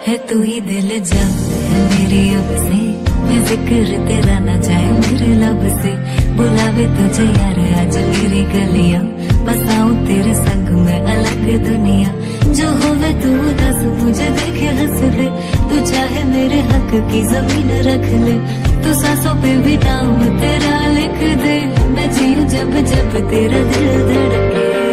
है तू ही दिल जा है मेरी अब से, मैं जिक्र तेरा ना जाए मेरे लब से। बुलावे तुझे यार आज मेरी गलियां, बसाऊं तेरे संग में अलग दुनिया। जो होवे तू दस मुझे देखे हंस ले, तू चाहे मेरे हक की जमीन रख ले। तू सांसों पे भी नाम तेरा लिख दे, मैं जीऊं जब जब तेरा दिल धड़के।